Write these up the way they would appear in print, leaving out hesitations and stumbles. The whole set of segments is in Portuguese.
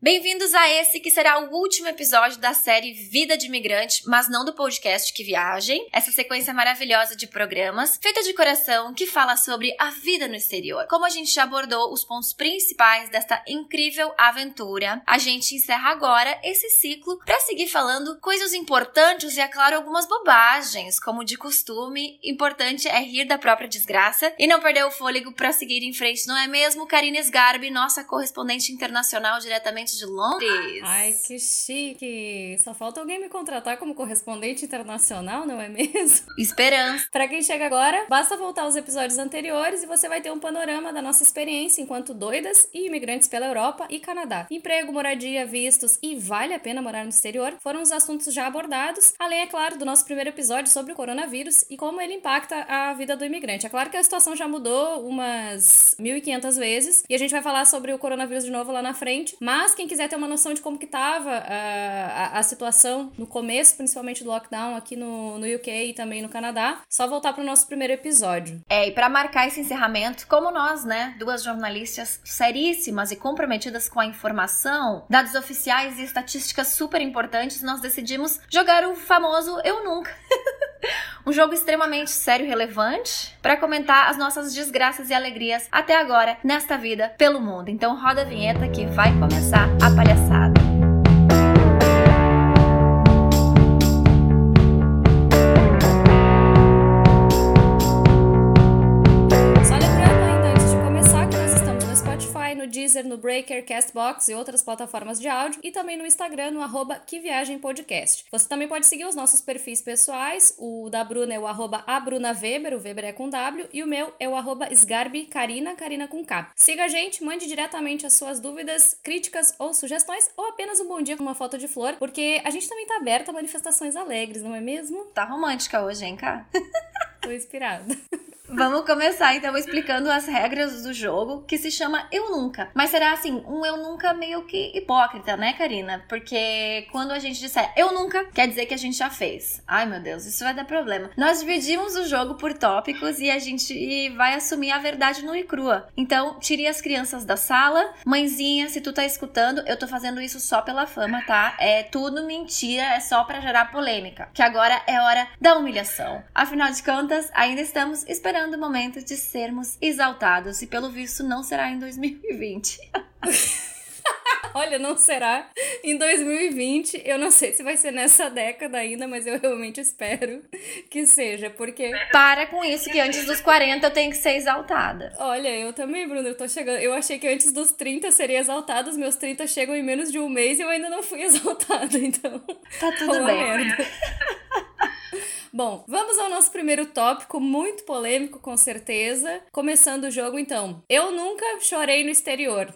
Bem-vindos a esse que será o último episódio da série Vida de Imigrante, mas não do podcast Que Viagem. Essa sequência maravilhosa de programas, feita de coração, que fala sobre a vida no exterior. Como a gente já abordou os pontos principais desta incrível aventura, a gente encerra agora esse ciclo para seguir falando coisas importantes e, é claro, algumas bobagens. Como de costume, importante é rir da própria desgraça e não perder o fôlego para seguir em frente, não é mesmo, Karina Sgarbi, nossa correspondente internacional diretamente de Londres? Ai, que chique! Só falta alguém me contratar como correspondente internacional, não é mesmo? Esperança! Pra quem chega agora, basta voltar aos episódios anteriores e você vai ter um panorama da nossa experiência enquanto doidas e imigrantes pela Europa e Canadá. Emprego, moradia, vistos e vale a pena morar no exterior foram os assuntos já abordados, além, é claro, do nosso primeiro episódio sobre o coronavírus e como ele impacta a vida do imigrante. É claro que a situação já mudou umas 1.500 vezes e a gente vai falar sobre o coronavírus de novo lá na frente, mas quem quiser ter uma noção de como que tava a situação no começo, principalmente do lockdown aqui no UK e também no Canadá, só voltar pro nosso primeiro episódio. E para marcar esse encerramento, como nós, né, duas jornalistas seríssimas e comprometidas com a informação, dados oficiais e estatísticas super importantes, nós decidimos jogar o famoso Eu Nunca. Um jogo extremamente sério e relevante para comentar as nossas desgraças e alegrias até agora nesta vida pelo mundo. Então roda a vinheta que vai começar a palhaçada. No Deezer, no Breaker, Castbox e outras plataformas de áudio, e também no Instagram, no @QueViagemPodcast. Você também pode seguir os nossos perfis pessoais, o da Bruna é o @ABrunaWeber, o Weber é com W, e o meu é o @SgarbiKarina, Karina com K. Siga a gente, mande diretamente as suas dúvidas, críticas ou sugestões, ou apenas um bom dia com uma foto de flor, porque a gente também tá aberta a manifestações alegres, não é mesmo? Tá romântica hoje, hein, cara? Tô inspirada. Vamos começar, então, explicando as regras do jogo, que se chama Eu Nunca. Mas será, assim, um Eu Nunca meio que hipócrita, né, Karina? Porque quando a gente disser Eu Nunca, quer dizer que a gente já fez. Ai, meu Deus, isso vai dar problema. Nós dividimos o jogo por tópicos e a gente vai assumir a verdade nua e crua. Então, tire as crianças da sala. Mãezinha, se tu tá escutando, eu tô fazendo isso só pela fama, tá? É tudo mentira, é só pra gerar polêmica. Que agora é hora da humilhação. Afinal de contas, ainda estamos esperando o momento de sermos exaltados e pelo visto não será em 2020. Olha, não será em 2020, eu não sei se vai ser nessa década ainda, mas eu realmente espero que seja, porque... Para com isso, que antes dos 40 eu tenho que ser exaltada. Olha, eu também, Bruna, eu tô chegando, eu achei que antes dos 30 seria exaltada, os meus 30 chegam em menos de um mês e eu ainda não fui exaltada, então... Tá tudo bem. Merda. Bom, vamos ao nosso primeiro tópico, muito polêmico, com certeza. Começando o jogo, então. Eu nunca chorei no exterior.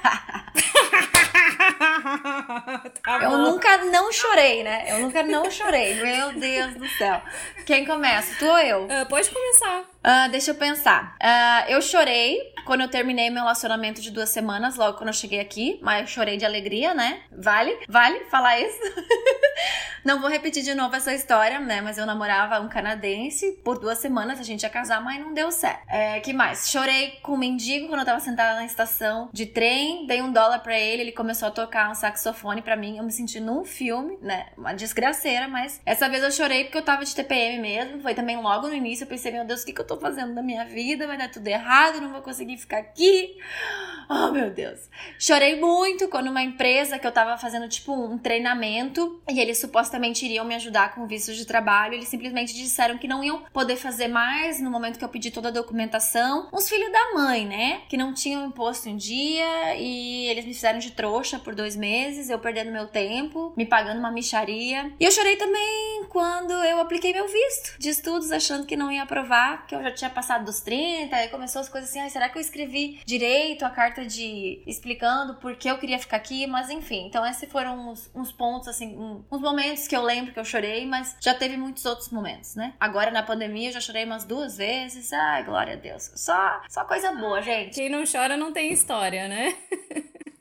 Tá eu nunca não chorei, né? Eu nunca não chorei. Meu Deus do céu. Quem começa? Tu ou eu? Pode começar. Deixa eu pensar. Eu chorei quando eu terminei meu relacionamento de 2 semanas, logo quando eu cheguei aqui. Mas eu chorei de alegria, né? Vale falar isso? Não vou repetir de novo essa história, né? Mas eu namorava um canadense por 2 semanas. A gente ia casar, mas não deu certo. Que mais? Chorei com um mendigo quando eu tava sentada na estação de trem. Dei $1 pra ele. Ele começou a tocar um saxofone pra mim. Eu me senti num filme, né? Uma desgraceira, mas essa vez eu chorei porque eu tava de TPM mesmo. Foi também logo no início. Eu pensei, meu Deus, o que eu tô fazendo da minha vida? Vai dar tudo errado, não vou conseguir ficar aqui. Oh, meu Deus. Chorei muito quando uma empresa que eu tava fazendo, tipo, um treinamento e eles supostamente iriam me ajudar com vistos de trabalho. Eles simplesmente disseram que não iam poder fazer mais no momento que eu pedi toda a documentação. Uns filhos da mãe, né? Que não tinham imposto em dia e eles me fizeram de trouxa por 2 meses, eu perdendo meu tempo, me pagando uma mixaria. E eu chorei também quando eu apliquei meu visto de estudos, achando que não ia aprovar, que eu já tinha passado dos 30, aí começou as coisas assim, ai, será que eu escrevi direito a carta explicando por que eu queria ficar aqui? Mas enfim, então esses foram uns pontos, assim, uns momentos que eu lembro que eu chorei, mas já teve muitos outros momentos, né? Agora na pandemia eu já chorei umas 2 vezes, ai, glória a Deus. Só coisa boa, gente. Quem não chora não tem história, né?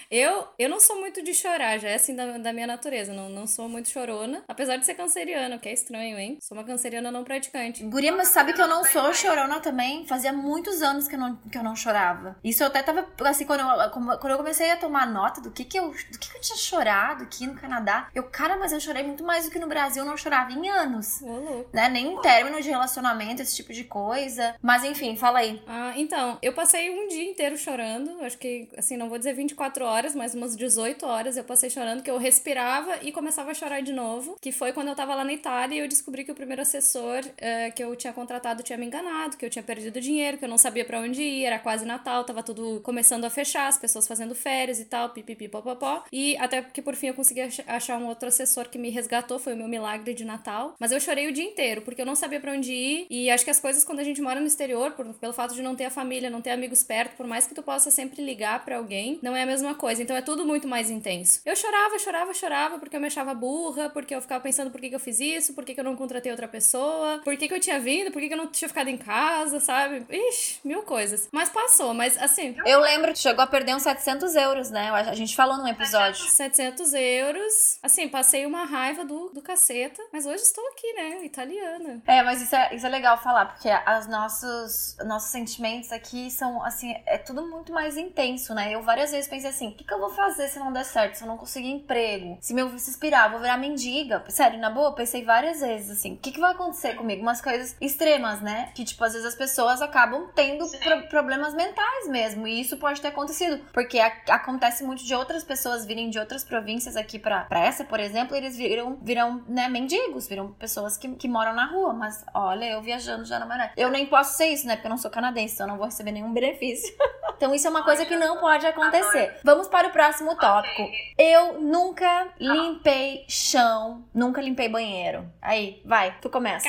Eu não sou muito de chorar, já é assim da minha natureza. Não sou muito chorona, apesar de ser canceriana, o que é estranho, hein? Sou uma canceriana não praticante. Guria, mas sabe que eu não sou chorona também? Fazia muitos anos que eu não chorava. Isso eu até tava, assim, quando eu comecei a tomar nota do que eu tinha chorado aqui no Canadá, cara, mas eu chorei muito mais do que no Brasil, eu não chorava em anos. Né? Nem em término de relacionamento, esse tipo de coisa. Mas enfim, fala aí. Então, eu passei um dia inteiro chorando, acho que, assim, não vou dizer 24 horas, mas umas 18 horas eu passei chorando, que eu respirava e começava a chorar de novo, que foi quando eu tava lá na Itália e eu descobri que o primeiro assessor que eu tinha contratado tinha me enganado, que eu tinha perdido dinheiro, que eu não sabia pra onde ir, era quase Natal, tava tudo começando a fechar, as pessoas fazendo férias e tal, pipipi, popopó, e até que por fim eu consegui achar um outro assessor que me resgatou, foi o meu milagre de Natal, mas eu chorei o dia inteiro, porque eu não sabia pra onde ir, e acho que as coisas quando a gente mora no exterior, pelo fato de não ter a família, não ter amigos perto, por mais que tu possa sempre ligar pra alguém, não é a mesma coisa, então é tudo muito mais intenso. Eu chorava, porque eu me achava burra, porque eu ficava pensando por que eu fiz isso, por que eu não contratei outra pessoa, por que eu tinha vindo, por que eu não tinha ficado em casa, sabe? Ixi, mil coisas. Mas passou, mas assim... Eu lembro que chegou a perder uns 700 euros, né? A gente falou num episódio. 700 euros. Assim, passei uma raiva do caceta, mas hoje estou aqui, né? Italiana. Mas isso é legal falar, porque os nossos sentimentos aqui são, assim, é tudo muito mais intenso, né? Eu várias vezes pensei assim, o que eu vou fazer se não der certo, se eu não conseguir emprego? Se meu se inspirar, vou virar mendiga? Sério, na boa, eu pensei várias vezes, assim, o que vai acontecer comigo? Umas coisas extremas, né? Que, tipo, às vezes as pessoas acabam tendo problemas mentais mesmo, e isso pode ter acontecido, porque acontece muito de outras pessoas virem de outras províncias aqui pra essa, por exemplo, eles viram, né, mendigos, viram pessoas que moram na rua, mas olha, eu viajando já na maré. Eu nem posso ser isso, né, porque eu não sou canadense, então eu não vou receber nenhum benefício. Então isso é uma coisa que não pode acontecer. Vamos para o próximo tópico. Eu nunca limpei chão, nunca limpei banheiro. Aí, vai, tu começa.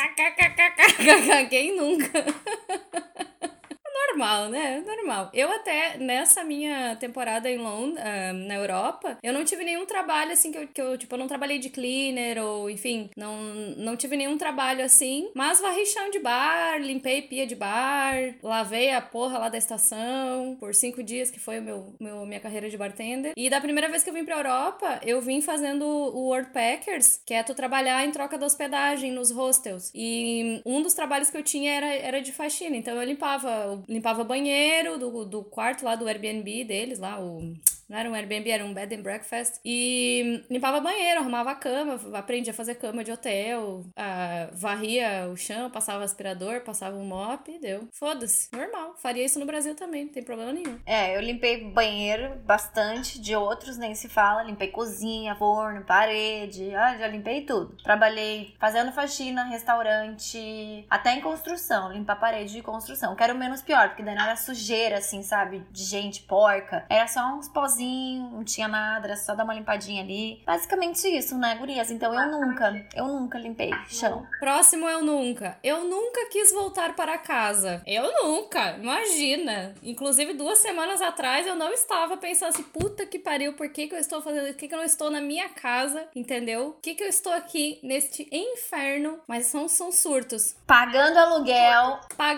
Quem nunca? Normal, né? Normal. Eu até, nessa minha temporada em Londres, na Europa, eu não tive nenhum trabalho, assim, que eu tipo, eu não trabalhei de cleaner, ou, enfim, não tive nenhum trabalho, assim, mas varri chão de bar, limpei pia de bar, lavei a porra lá da estação, por 5 dias, que foi minha carreira de bartender. E da primeira vez que eu vim pra Europa, eu vim fazendo o Worldpackers, que é tu trabalhar em troca da hospedagem nos hostels. E um dos trabalhos que eu tinha era de faxina, então eu limpava banheiro do quarto lá do Airbnb deles, lá não era um Airbnb, era um bed and breakfast. E limpava banheiro, arrumava a cama, aprendia a fazer cama de hotel, varria o chão, passava aspirador, passava um mop, deu. Foda-se, normal. Faria isso no Brasil também, não tem problema nenhum. Eu limpei banheiro bastante, de outros nem se fala. Limpei cozinha, forno, parede, já limpei tudo. Trabalhei fazendo faxina, restaurante, até em construção, limpar parede de construção. Quero menos pior, porque daí não era sujeira, assim, sabe, de gente porca. Era só uns pozinhos, não tinha nada, era só dar uma limpadinha ali. Basicamente isso, né, gurias? Então eu nunca limpei chão. Próximo eu nunca quis voltar para casa. Eu nunca, imagina. Inclusive 2 semanas atrás eu não estava pensando assim, puta que pariu, por que eu estou fazendo isso? Por que eu não estou na minha casa, entendeu? Por que eu estou aqui neste inferno? Mas são surtos. Pagando aluguel,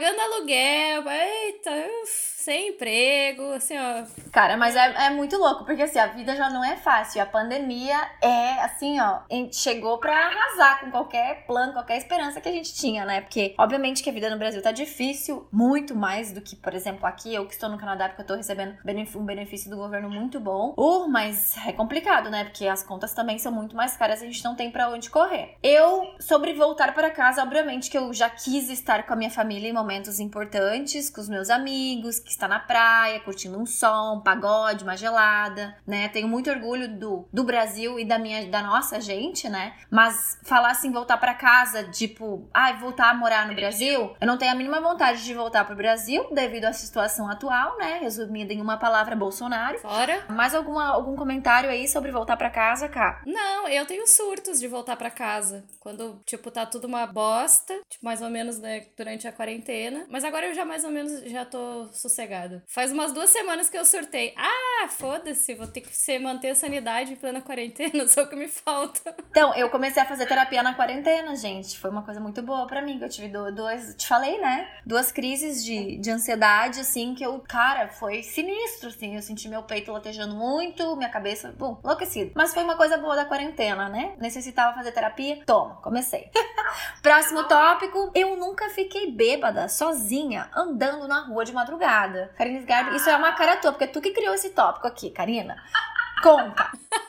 eita, sem emprego, assim, ó. Cara, mas é muito louco, porque assim, a vida já não é fácil. A pandemia assim, ó, chegou pra arrasar com qualquer plano, qualquer esperança que a gente tinha, né? Porque, obviamente, que a vida no Brasil tá difícil, muito mais do que, por exemplo, aqui, eu que estou no Canadá, porque eu tô recebendo um benefício do governo muito bom. Mas é complicado, né? Porque as contas também são muito mais caras e a gente não tem pra onde correr. Sobre voltar para casa, obviamente que eu já quis estar com a minha família em momentos importantes, com os meus amigos, que está na praia, curtindo um sol, um pagode, uma gelada, né? Tenho muito orgulho do Brasil e da nossa gente, né? Mas falar assim, voltar pra casa, tipo, voltar a morar no Brasil, eu não tenho a mínima vontade de voltar pro Brasil, devido à situação atual, né? Resumida em uma palavra, Bolsonaro. Fora. Mais algum comentário aí sobre voltar pra casa, Cá? Não, eu tenho surtos de voltar pra casa. Quando, tipo, tá tudo uma bosta, tipo, mais ou menos, né, durante a quarentena. Mas agora eu já mais ou menos já tô sossegada. Faz umas 2 semanas que eu surtei. foda-se, vou ter que manter a sanidade em plena quarentena, só o que me falta. Então, eu comecei a fazer terapia na quarentena, gente. Foi uma coisa muito boa pra mim, que eu tive duas, te falei, né? 2 crises de ansiedade, assim, que cara, foi sinistro, assim. Eu senti meu peito latejando muito, minha cabeça, enlouquecida. Mas foi uma coisa boa da quarentena, né? Necessitava fazer terapia? Toma, comecei. Próximo tópico, eu nunca fiquei bêbada, sozinha, andando na rua de madrugada. Karina Sgarbi, isso é uma cara tua, porque é tu que criou esse tópico aqui, Karina. Conta.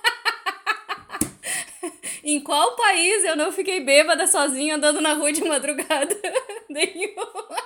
Em qual país eu não fiquei bêbada sozinha andando na rua de madrugada? Nenhum.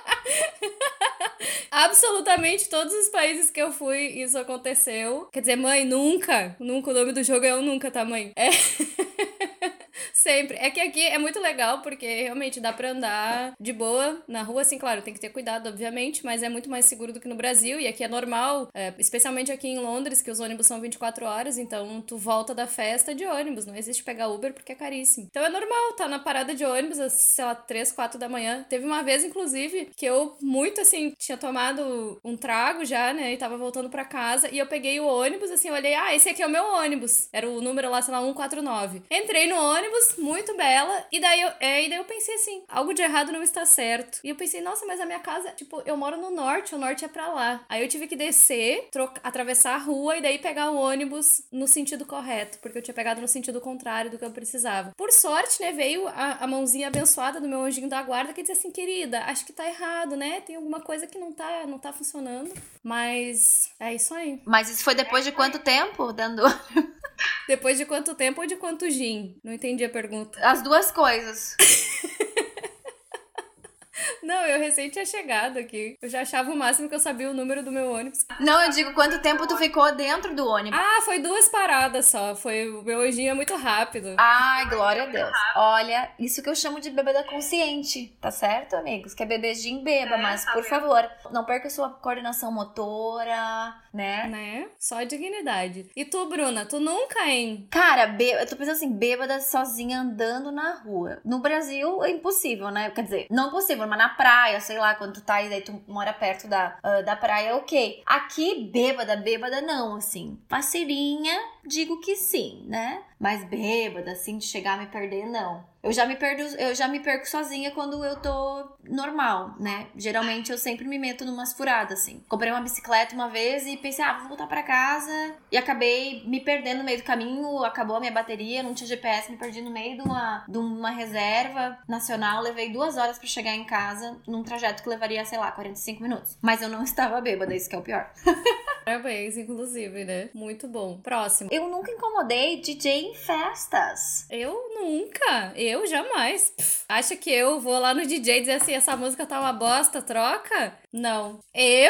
Absolutamente todos os países que eu fui, isso aconteceu. Quer dizer, mãe, nunca. Nunca, o nome do jogo é o nunca, tá, mãe? Sempre. É que aqui é muito legal, porque realmente dá pra andar de boa na rua, assim, claro, tem que ter cuidado, obviamente, mas é muito mais seguro do que no Brasil, e aqui é normal, especialmente aqui em Londres, que os ônibus são 24 horas, então tu volta da festa de ônibus, não existe pegar Uber porque é caríssimo. Então é normal, tá na parada de ônibus, às, sei lá, 3, 4 da manhã. Teve uma vez, inclusive, que eu muito, assim, tinha tomado um trago já, né, e tava voltando pra casa, e eu peguei o ônibus, assim, eu olhei, esse aqui é o meu ônibus. Era o número lá, sei lá, 149. Entrei no ônibus, muito bela, e daí eu pensei assim, algo de errado não está certo. E eu pensei, nossa, mas a minha casa, tipo, eu moro no norte, o norte é pra lá. Aí eu tive que descer, atravessar a rua e daí pegar o ônibus no sentido correto, porque eu tinha pegado no sentido contrário do que eu precisava. Por sorte, né, veio a mãozinha abençoada do meu anjinho da guarda que disse assim, querida, acho que tá errado, né? Tem alguma coisa que não tá funcionando. Mas é isso aí. Mas isso foi depois de quanto tempo dando... Depois de quanto tempo ou de quanto gin? Não entendi a pergunta. As duas coisas. Não, eu recém tinha chegado aqui. Eu já achava o máximo que eu sabia o número do meu ônibus. Não, eu digo quanto tempo tu ficou dentro do ônibus. Foi 2 paradas só. O meu anjinho é muito rápido. Ai, glória a Deus. Olha, isso que eu chamo de bebida consciente, tá certo, amigos? Que é beber gin, beba, mas por favor, não perca sua coordenação motora, né? Só dignidade. E tu, Bruna? Tu nunca, hein? Cara, eu tô pensando assim, bêbada sozinha andando na rua. No Brasil é impossível, né? Quer dizer, não possível, mas na praia, sei lá, quando tu tá aí, daí tu mora perto da praia, ok. Aqui, bêbada não, assim. Parceirinha, digo que sim, né? Mas bêbada, assim, de chegar a me perder, não. Eu já me perco sozinha quando eu tô normal, né? Geralmente eu sempre me meto numas furadas, assim. Comprei uma bicicleta uma vez e pensei, vou voltar pra casa. E acabei me perdendo no meio do caminho, acabou a minha bateria, não tinha GPS, me perdi no meio de uma reserva nacional. Levei 2 horas pra chegar em casa, num trajeto que levaria, sei lá, 45 minutos. Mas eu não estava bêbada, isso que é o pior. Parabéns, inclusive, né? Muito bom. Próximo. Eu nunca incomodei DJ em festas. Eu nunca. Eu jamais. Acha que eu vou lá no DJ dizer assim, essa música tá uma bosta, troca? Não.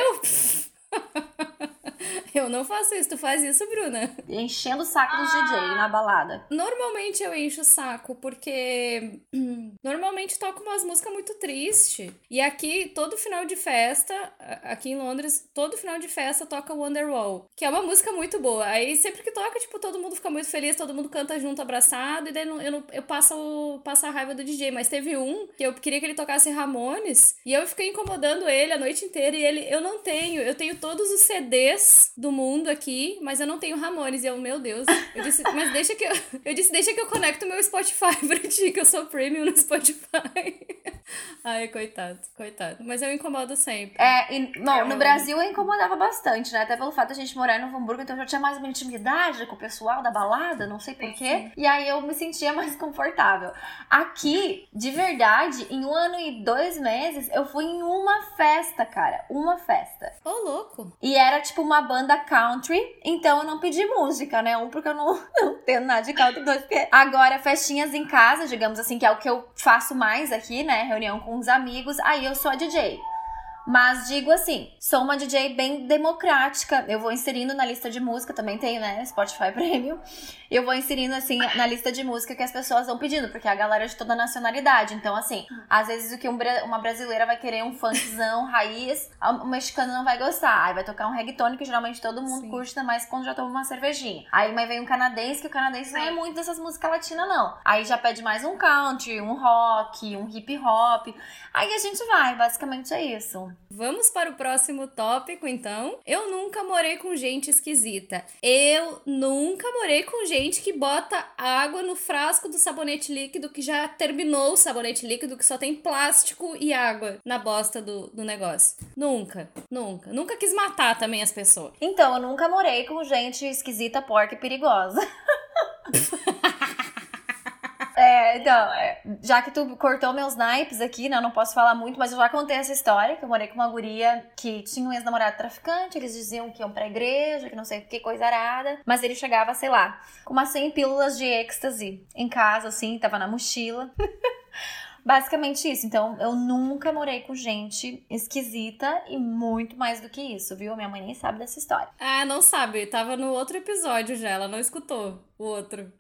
Eu não faço isso. Tu faz isso, Bruna? Enchendo o saco dos DJ na balada. Normalmente eu encho o saco, porque normalmente toco umas músicas muito tristes. E aqui, todo final de festa, aqui em Londres, todo final de festa toca Wonderwall, que é uma música muito boa. Aí sempre que toca, tipo, todo mundo fica muito feliz, todo mundo canta junto, abraçado, e daí eu passo a raiva do DJ. Mas teve um que eu queria que ele tocasse Ramones, e eu fiquei incomodando ele a noite inteira, e eu tenho todos os CDs do mundo aqui, mas eu não tenho Ramones. E eu, meu Deus, eu disse, mas deixa que eu conecto meu Spotify pra ti, que eu sou premium no Spotify. Ai, coitado. Mas eu incomodo sempre. No Brasil eu incomodava bastante, né? Até pelo fato de a gente morar em Novo Hamburgo, então eu já tinha mais uma intimidade com o pessoal da balada, não sei porquê. E aí eu me sentia mais confortável. Aqui, de verdade, em 1 ano e 2 meses, eu fui em uma festa, cara. Uma festa. Ô, louco. E era tipo uma banda country, então eu não pedi música, né? Porque eu não tenho nada de country. 2, porque agora festinhas em casa, digamos assim, que é o que eu faço mais aqui, né? Reunião com os amigos, aí eu sou a DJ. Mas digo assim, sou uma DJ bem democrática. Eu vou inserindo na lista de música, também tenho, né, Spotify Premium. Eu vou inserindo, assim, na lista de música que as pessoas vão pedindo, porque é a galera de toda nacionalidade. Então, assim, às vezes o que uma brasileira vai querer um funkzão, raiz, o mexicano não vai gostar. Aí vai tocar um reggaeton, que geralmente todo mundo curte, ainda mais quando já toma uma cervejinha. Aí vem um canadense, que o canadense não é muito dessas músicas latinas, não. Aí já pede mais um country, um rock, um hip hop. Aí a gente vai, basicamente é isso. Vamos para o próximo tópico, então. Eu nunca morei com gente esquisita. Eu nunca morei com gente que bota água no frasco do sabonete líquido, que já terminou o sabonete líquido, que só tem plástico e água na bosta do negócio. Nunca, nunca. Nunca quis matar também as pessoas. Então, eu nunca morei com gente esquisita, porca e perigosa. Então, já que tu cortou meus naipes aqui, né, eu não posso falar muito, mas eu já contei essa história, que eu morei com uma guria que tinha um ex-namorado traficante, eles diziam que iam pra igreja, que não sei o que, coisa arada, mas ele chegava, sei lá, com umas 100 pílulas de êxtase em casa, assim, tava na mochila. Basicamente isso. Então, eu nunca morei com gente esquisita e muito mais do que isso, viu? Minha mãe nem sabe dessa história. Ah, não sabe. Tava no outro episódio já, ela não escutou o outro.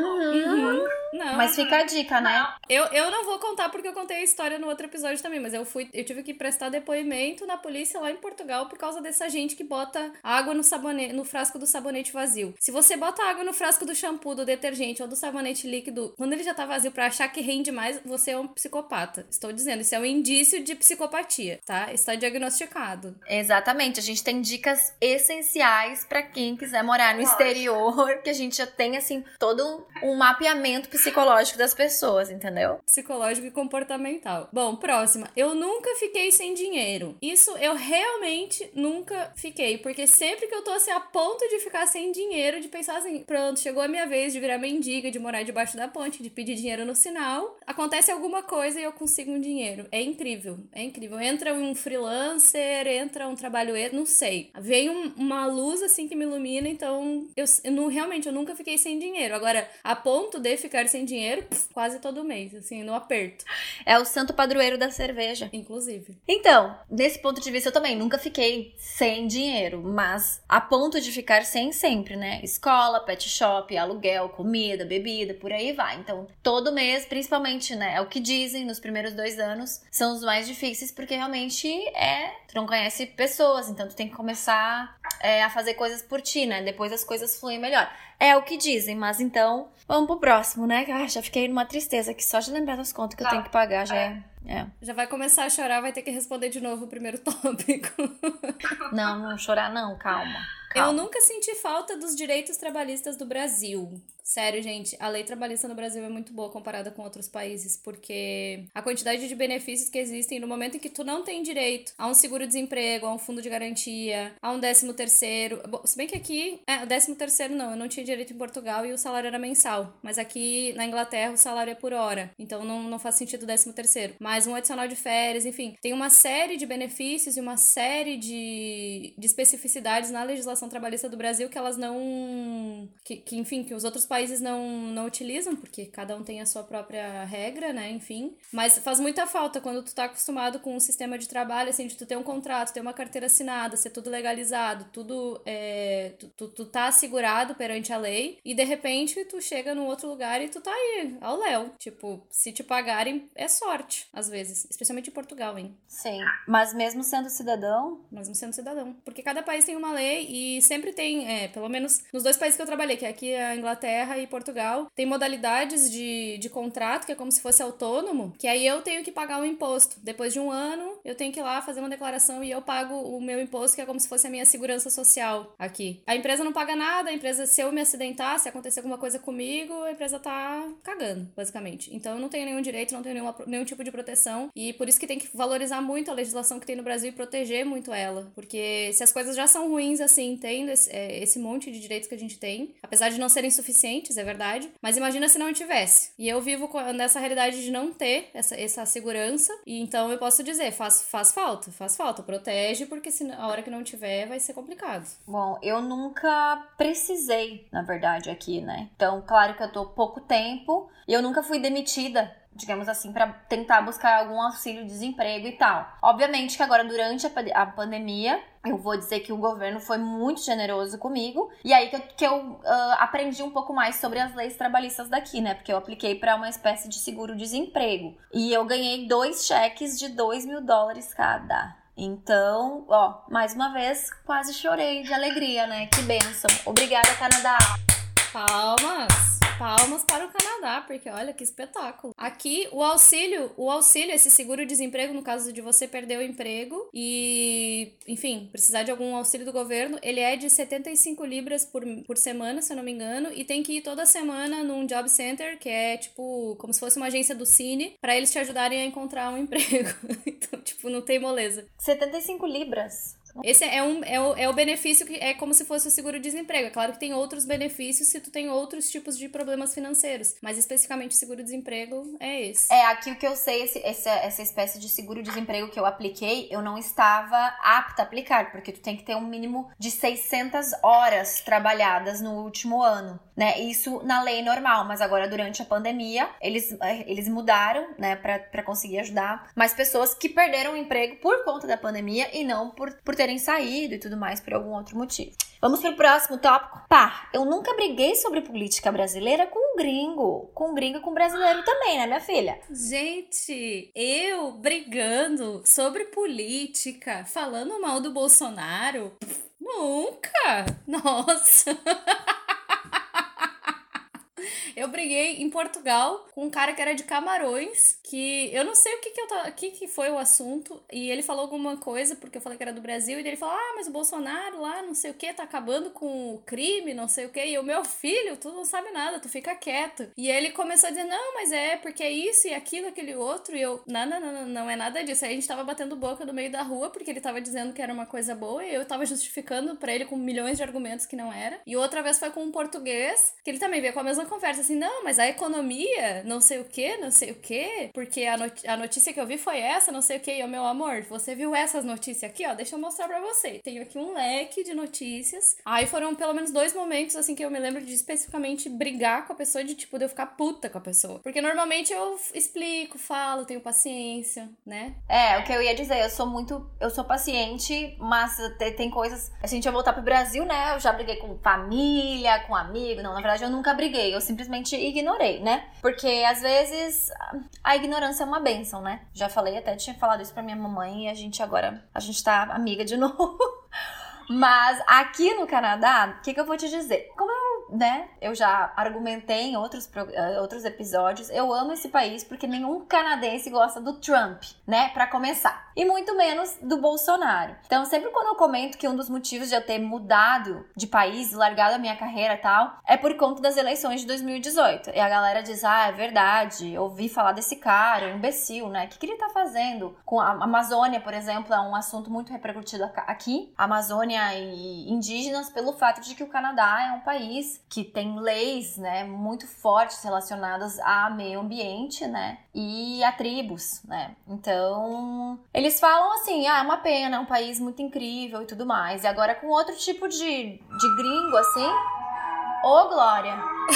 Não, mas fica a dica, né? Eu não vou contar porque eu contei a história no outro episódio também, mas eu tive que prestar depoimento na polícia lá em Portugal por causa dessa gente que bota água no frasco do sabonete vazio. Se você bota água no frasco do shampoo, do detergente ou do sabonete líquido, quando ele já tá vazio pra achar que rende mais, você é um psicopata. Estou dizendo, isso é um indício de psicopatia, tá? Está diagnosticado. Exatamente, a gente tem dicas essenciais pra quem quiser morar no exterior, que a gente já tem, assim, todo um mapeamento psicológico das pessoas, entendeu? Psicológico e comportamental. Bom, próxima. Eu nunca fiquei sem dinheiro. Isso eu realmente nunca fiquei, porque sempre que eu tô assim a ponto de ficar sem dinheiro, de pensar assim, pronto, chegou a minha vez de virar mendiga, de morar debaixo da ponte, de pedir dinheiro no sinal, acontece alguma coisa e eu consigo um dinheiro. É incrível, é incrível. Entra um freelancer, entra um trabalho, não sei. Vem uma luz assim que me ilumina, então realmente eu nunca fiquei sem dinheiro. Agora, a ponto de ficar sem dinheiro, quase todo mês, assim, no aperto. É o santo padroeiro da cerveja. Inclusive. Então, nesse ponto de vista eu também nunca fiquei sem dinheiro, mas a ponto de ficar sem sempre, né? Escola, pet shop, aluguel, comida, bebida, por aí vai. Então, todo mês, principalmente, né? É o que dizem nos primeiros 2 anos, são os mais difíceis, porque realmente tu não conhece pessoas, então tu tem que começar a fazer coisas por ti, né? Depois as coisas fluem melhor. É o que dizem, mas então, vamos pro próximo, né? Já fiquei numa tristeza aqui, só de lembrar das contas que eu tenho que pagar, já é. Já vai começar a chorar, vai ter que responder de novo o primeiro tópico. Não chorar não, calma. Eu nunca senti falta dos direitos trabalhistas do Brasil. Sério, gente, a lei trabalhista no Brasil é muito boa comparada com outros países, porque a quantidade de benefícios que existem no momento em que tu não tem direito a um seguro-desemprego, a um fundo de garantia, a um 13º. Bom, se bem que aqui, o 13º não, eu não tinha direito em Portugal e o salário era mensal. Mas aqui na Inglaterra o salário é por hora, então não faz sentido o 13º. Mas um adicional de férias, enfim, tem uma série de benefícios e uma série de especificidades na legislação trabalhista do Brasil que elas não... enfim, que os outros países não utilizam, porque cada um tem a sua própria regra, né, enfim. Mas faz muita falta quando tu tá acostumado com um sistema de trabalho, assim, de tu ter um contrato, ter uma carteira assinada, ser tudo legalizado, tudo, tu tá assegurado perante a lei, e de repente tu chega num outro lugar e tu tá aí, ao léu. Tipo, se te pagarem, é sorte, às vezes. Especialmente em Portugal, hein. Sim, mas mesmo sendo cidadão? Mesmo sendo cidadão. Porque cada país tem uma lei e sempre tem, pelo menos nos 2 países que eu trabalhei, que é aqui a Inglaterra e Portugal, tem modalidades de contrato, que é como se fosse autônomo, que aí eu tenho que pagar um imposto. Depois de 1 ano, eu tenho que ir lá fazer uma declaração e eu pago o meu imposto, que é como se fosse a minha segurança social aqui. A empresa não paga nada, a empresa, se eu me acidentar, se acontecer alguma coisa comigo, a empresa tá cagando, basicamente. Então eu não tenho nenhum direito, não tenho nenhum tipo de proteção, e por isso que tem que valorizar muito a legislação que tem no Brasil e proteger muito ela, porque se as coisas já são ruins assim, tendo esse monte de direitos que a gente tem, apesar de não serem suficientes, é verdade, mas imagina se não tivesse. E eu vivo nessa realidade de não ter essa segurança, e então eu posso dizer, faz falta, protege, porque se a hora que não tiver vai ser complicado. Bom, eu nunca precisei, na verdade, aqui, né? Então, claro que eu tô pouco tempo e eu nunca fui demitida, digamos assim, pra tentar buscar algum auxílio-desemprego e tal. Obviamente que agora, durante a pandemia, eu vou dizer que o governo foi muito generoso comigo. E aí que eu aprendi um pouco mais sobre as leis trabalhistas daqui, né? Porque eu apliquei pra uma espécie de seguro-desemprego. E eu ganhei 2 cheques de $2.000 cada. Então, mais uma vez, quase chorei de alegria, né? Que bênção. Obrigada, Canadá. Palmas! Palmas para o Canadá, porque olha que espetáculo. Aqui, o auxílio, esse seguro-desemprego, no caso de você perder o emprego e, enfim, precisar de algum auxílio do governo, ele é de 75 libras por semana, se eu não me engano, e tem que ir toda semana num job center, que é, tipo, como se fosse uma agência do Cine, pra eles te ajudarem a encontrar um emprego. Então, tipo, não tem moleza. 75 libras? Esse é o benefício que é como se fosse o seguro-desemprego. É claro que tem outros benefícios se tu tem outros tipos de problemas financeiros, mas especificamente o seguro-desemprego é esse. Aqui o que eu sei, essa espécie de seguro-desemprego que eu apliquei, eu não estava apta a aplicar, porque tu tem que ter um mínimo de 600 horas trabalhadas no último ano, né? Isso na lei normal, mas agora durante a pandemia, eles mudaram, né, pra conseguir ajudar mais pessoas que perderam o emprego por conta da pandemia e não por terem saído e tudo mais por algum outro motivo. Vamos pro próximo tópico? Pá, eu nunca briguei sobre política brasileira com um gringo. Com um gringo e com um brasileiro também, né, minha filha? Gente, eu brigando sobre política, falando mal do Bolsonaro? Nunca! Nossa! Eu briguei em Portugal com um cara que era de Camarões, que eu não sei o que foi o assunto, e ele falou alguma coisa, porque eu falei que era do Brasil, e ele falou, mas o Bolsonaro lá, não sei o que, tá acabando com o crime, não sei o que, e o meu filho, tu não sabe nada, tu fica quieto. E ele começou a dizer, não, mas é porque é isso e aquilo, aquele outro, e eu, não é nada disso. Aí a gente tava batendo boca no meio da rua, porque ele tava dizendo que era uma coisa boa, e eu tava justificando pra ele com milhões de argumentos que não era. E outra vez foi com um português, que ele também veio com a mesma conversa, assim, não, mas a economia, não sei o que, porque a notícia que eu vi foi essa, não sei o que, e o meu amor, você viu essas notícias aqui, ó, deixa eu mostrar pra você. Tenho aqui um leque de notícias. Aí foram pelo menos 2 momentos, assim, que eu me lembro de especificamente brigar com a pessoa, de tipo, de eu ficar puta com a pessoa. Porque normalmente eu explico, falo, tenho paciência, né? O que eu ia dizer, eu sou paciente, mas tem coisas, a gente ia voltar pro Brasil, né, eu já briguei com família, com amigo, não, na verdade eu nunca briguei, eu simplesmente ignorei, né? Porque às vezes a ignorância é uma bênção, né? Já falei, até tinha falado isso pra minha mamãe e a gente tá amiga de novo. Mas aqui no Canadá, o que eu vou te dizer? Como eu já argumentei em outros episódios, eu amo esse país porque nenhum canadense gosta do Trump, né? Pra começar. E muito menos do Bolsonaro. Então, sempre quando eu comento que um dos motivos de eu ter mudado de país, largado a minha carreira e tal, é por conta das eleições de 2018. E a galera diz, é verdade, eu ouvi falar desse cara, imbecil, né? O que ele tá fazendo? Com a Amazônia, por exemplo, é um assunto muito repercutido aqui. A Amazônia e indígenas, pelo fato de que o Canadá é um país que tem leis, né, muito fortes relacionadas a meio ambiente, né, e a tribos, né. Então, eles falam assim, é uma pena, é um país muito incrível e tudo mais. E agora com outro tipo de gringo, assim, ô Glória!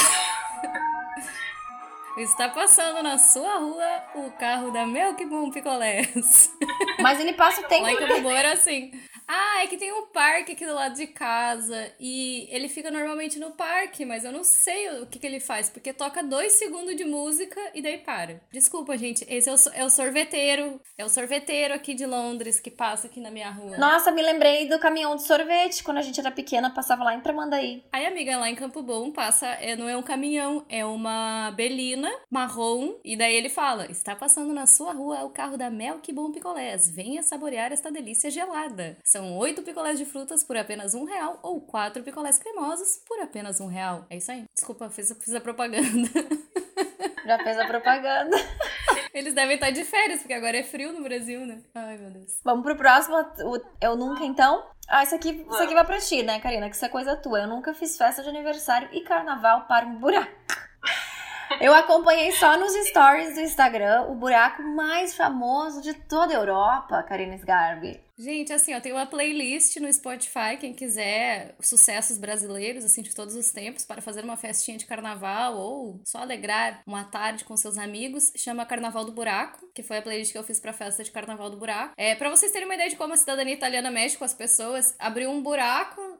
Está passando na sua rua o carro da Milk Boom Picolés. Mas ele passa o tempo... Lá em Campo Bom era assim... é que tem um parque aqui do lado de casa e ele fica normalmente no parque, mas eu não sei o que ele faz, porque toca 2 segundos de música e daí para. Desculpa, gente, esse é o sorveteiro, aqui de Londres que passa aqui na minha rua. Nossa, me lembrei do caminhão de sorvete, quando a gente era pequena, passava lá em Tramandaí. Aí, amiga, lá em Campo Bom passa, não é um caminhão, é uma belina marrom, e daí ele fala, está passando na sua rua o carro da Milk Boom Picolés, venha saborear esta delícia gelada. São 8 picolés de frutas por apenas R$1 ou 4 picolés cremosos por apenas R$1. É isso aí. Desculpa, fiz a propaganda. Já fez a propaganda. Eles devem estar de férias, porque agora é frio no Brasil, né? Ai, meu Deus. Vamos pro próximo, Eu Nunca, então? Isso aqui vai pra ti, né, Karina? Que isso é coisa tua. Eu nunca fiz festa de aniversário e carnaval para um buraco. Eu acompanhei só nos stories do Instagram o buraco mais famoso de toda a Europa, Karina Sgarbi. Gente, assim, eu tenho uma playlist no Spotify, quem quiser sucessos brasileiros, assim, de todos os tempos, para fazer uma festinha de carnaval ou só alegrar uma tarde com seus amigos, chama Carnaval do Buraco, que foi a playlist que eu fiz pra festa de Carnaval do Buraco. Pra vocês terem uma ideia de como a cidadania italiana mexe com as pessoas, abriu um buraco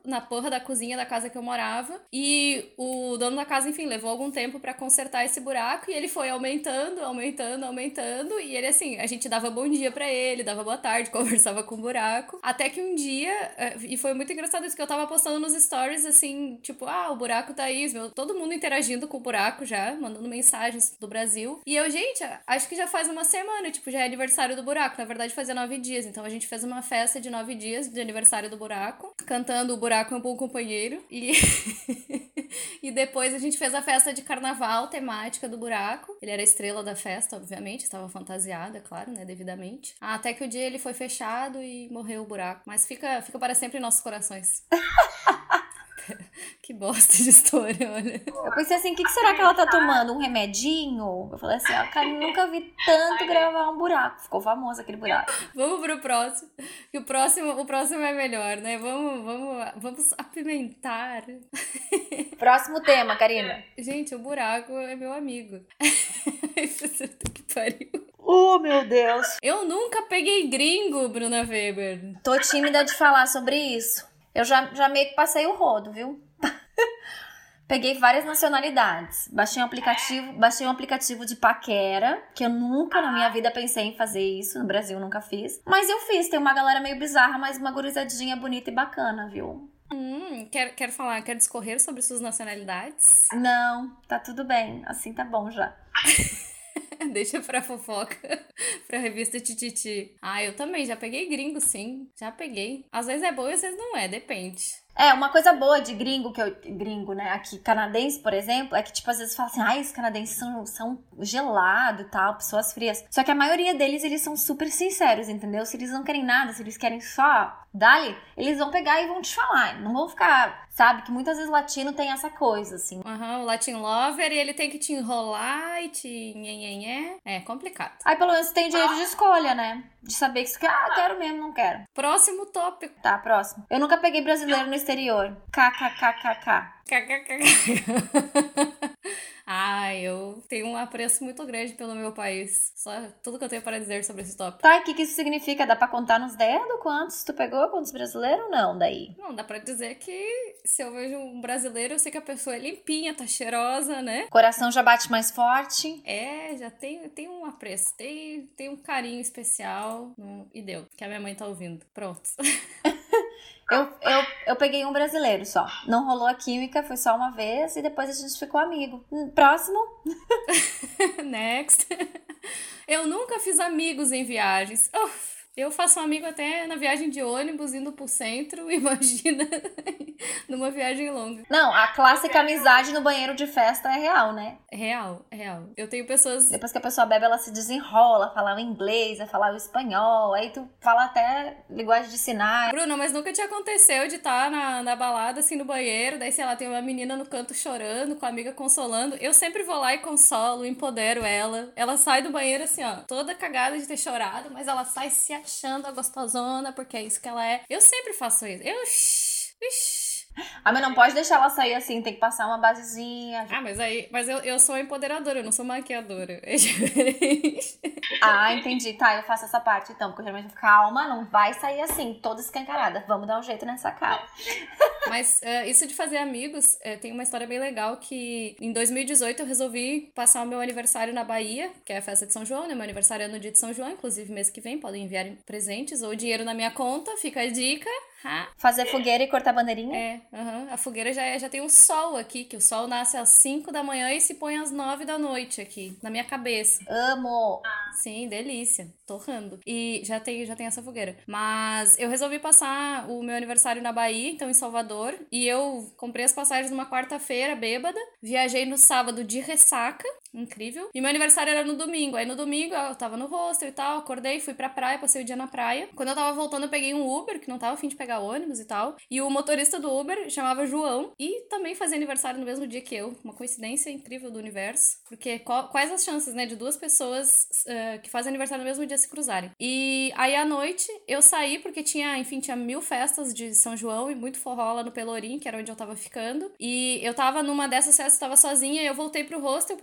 na porra da cozinha da casa que eu morava. E o dono da casa, enfim, levou algum tempo pra consertar esse buraco. E ele foi aumentando. E ele, assim, a gente dava bom dia pra ele, dava boa tarde, conversava com o buraco. Até que um dia, e foi muito engraçado isso, que eu tava postando nos stories, assim, tipo, o buraco tá aí. Todo mundo interagindo com o buraco já, mandando mensagens do Brasil. E eu, gente, acho que já faz uma semana, tipo, já é aniversário do buraco. Na verdade, fazia 9 dias. Então a gente fez uma festa de 9 dias de aniversário do buraco, cantando O Buraco é um Bom Companheiro. E e depois a gente fez a festa de carnaval temática do buraco. Ele era a estrela da festa, obviamente, estava fantasiado, é claro, né, devidamente. Até que o dia ele foi fechado e morreu o buraco. Mas fica para sempre em nossos corações. Que bosta de história, olha. Eu pensei assim, o que será que ela tá tomando? Um remedinho? Eu falei assim, cara, nunca vi tanto gravar um buraco. Ficou famoso aquele buraco. Vamos pro próximo. Que o próximo é melhor, né? Vamos apimentar. Próximo tema, Karina. Gente, o buraco é meu amigo. Que pariu. Oh, meu Deus. Eu nunca peguei gringo, Bruna Weber. Tô tímida de falar sobre isso. Eu já meio que passei o rodo, viu? Peguei várias nacionalidades. Baixei um aplicativo de paquera, que eu nunca na minha vida pensei em fazer isso. No Brasil nunca fiz. Mas eu fiz. Tem uma galera meio bizarra, mas uma gurizadinha bonita e bacana, viu? Quer discorrer sobre suas nacionalidades? Não, tá tudo bem. Assim tá bom já. Deixa pra fofoca, pra revista Tititi. Eu também, já peguei gringo, sim. Já peguei. Às vezes é bom e às vezes não é, depende. Uma coisa boa de gringo, gringo, né, aqui, canadense, por exemplo, é que, tipo, às vezes fala assim, os canadenses são gelados e tal, pessoas frias. Só que a maioria deles, eles são super sinceros, entendeu? Se eles não querem nada, se eles querem só dali, eles vão pegar e vão te falar. Não vão ficar, sabe, que muitas vezes latino tem essa coisa, assim. O Latin Lover, e ele tem que te enrolar e te nhenhenhé. É complicado. Aí, pelo menos, tem direito de escolha, né? De saber que você quer, quero mesmo, não quero. Próximo tópico. Tá, próximo. Eu nunca peguei brasileiro no exterior. KKKKK. Eu tenho um apreço muito grande pelo meu país. Só tudo que eu tenho para dizer sobre esse tópico. Tá, e o que isso significa? Dá pra contar nos dedos quantos tu pegou? Quantos brasileiros? Não, daí. Não, dá pra dizer que se eu vejo um brasileiro, eu sei que a pessoa é limpinha, tá cheirosa, né? Coração já bate mais forte. Já tem um apreço, tem um carinho especial. E deu, que a minha mãe tá ouvindo. Pronto. Eu peguei um brasileiro só. Não rolou a química, foi só uma vez e depois a gente ficou amigo. Próximo. Next. Eu nunca fiz amigos em viagens. Eu faço um amigo até na viagem de ônibus, indo pro centro, imagina, numa viagem longa. Não, a clássica amizade no banheiro de festa é real, né? Real. Eu tenho pessoas... Depois que a pessoa bebe, ela se desenrola, falar o inglês, falar o espanhol, aí tu fala até linguagem de sinais. Bruna, mas nunca te aconteceu de estar na balada, assim, no banheiro, daí, sei lá, tem uma menina no canto chorando, com a amiga consolando. Eu sempre vou lá e consolo, empodero ela. Ela sai do banheiro, assim, toda cagada de ter chorado, mas ela sai se achando a gostosona, porque é isso que ela é. Eu sempre faço isso. Mas não pode deixar ela sair assim, tem que passar uma basezinha. Mas eu sou empoderadora, eu não sou maquiadora. É diferente. Entendi. Tá, eu faço essa parte então, porque eu geralmente fico, calma, não vai sair assim, toda escancarada. Vamos dar um jeito nessa cara. Mas isso de fazer amigos, tem uma história bem legal que em 2018 eu resolvi passar o meu aniversário na Bahia, que é a festa de São João, né? Meu aniversário é no dia de São João, inclusive mês que vem, podem enviar presentes ou dinheiro na minha conta, fica a dica. Fazer fogueira e cortar bandeirinha? A fogueira já tem um sol aqui, que o sol nasce às 5 da manhã e se põe às 9 da noite aqui, na minha cabeça. Amo! Sim, delícia, torrando. E já tem essa fogueira. Mas eu resolvi passar o meu aniversário na Bahia, então em Salvador, e eu comprei as passagens numa quarta-feira, bêbada, viajei no sábado de ressaca, incrível, e meu aniversário era no domingo. Aí no domingo eu tava no hostel e tal, acordei, fui pra praia, passei o dia na praia. Quando eu tava voltando eu peguei um Uber, que não tava a fim de pegar ônibus e tal, e o motorista do Uber chamava João e também fazia aniversário no mesmo dia que eu. Uma coincidência incrível do universo, porque quais as chances, né, de duas pessoas que fazem aniversário no mesmo dia se cruzarem. E aí à noite eu saí porque tinha 1000 festas de São João e muito forró lá no Pelourinho, que era onde eu tava ficando, e eu tava numa dessas festas, tava sozinha, e eu voltei pro hostel porque era perto